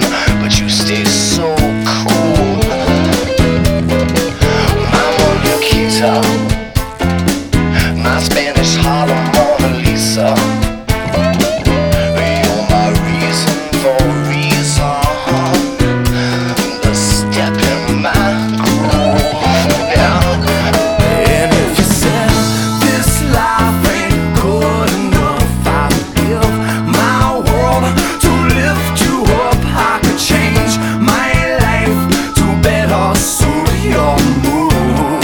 but you stay so cool. My Muñequita, my Spanish Harlem Mona Lisa. You're my reason for reason, the step in my groove, yeah. And if you said this life ain't good enough, I'd give my world to lift you up. I could change my life to better suit your mood,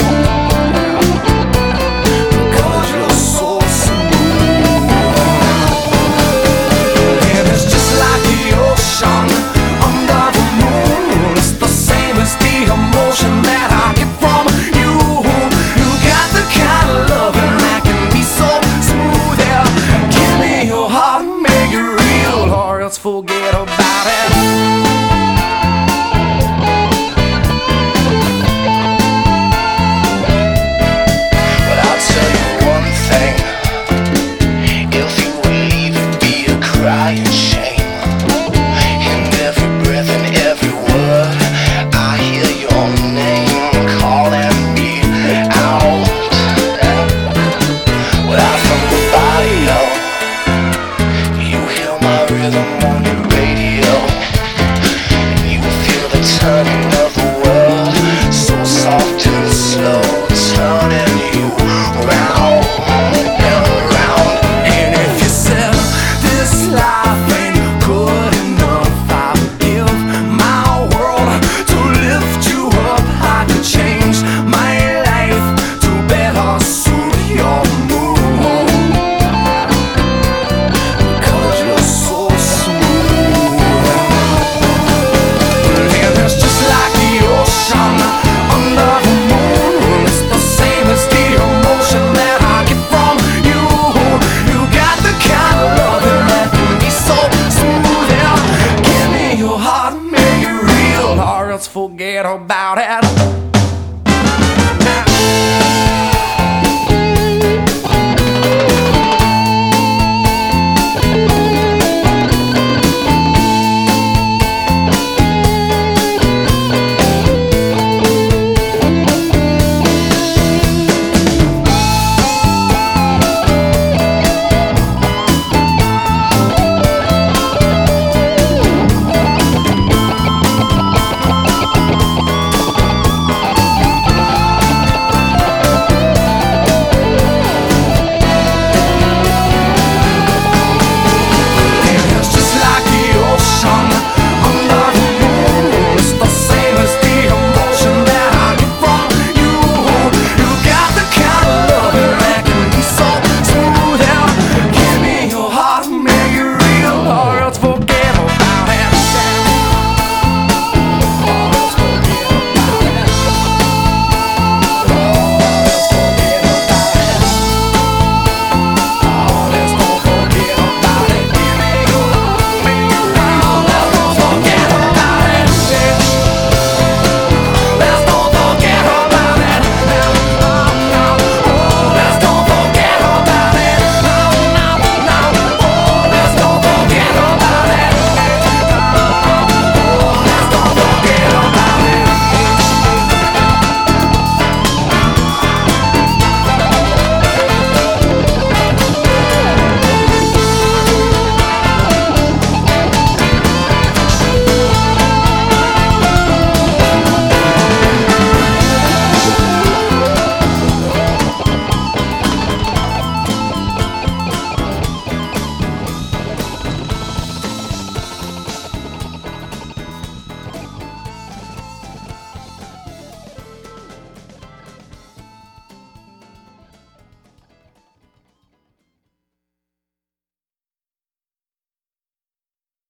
because you're so smooth. And it's just like the ocean under the moon. It's the same as the emotion that I get from you. You got the kind of loving that can be so smooth, yeah. Give me your heart, make it real, or else forget about it. But I'll tell you one thing, if you would leave, it'd be a crying shame. In every breath and every word, I hear your name calling me out. Without from the barrio, you hear my rhythm on your radio, and you feel the turning of the world, so soft and slow, turning you round and round. And if you said this life ain't good enough, I would give my world to lift you up. I could change my life to better suit your mood, because you're so smooth. And it's just like the ocean under the moon. It's the same as the emotion that I get from you. You got the kind of loving that can be so smooth, yeah. Give me your heart, make it real, or else forget about it.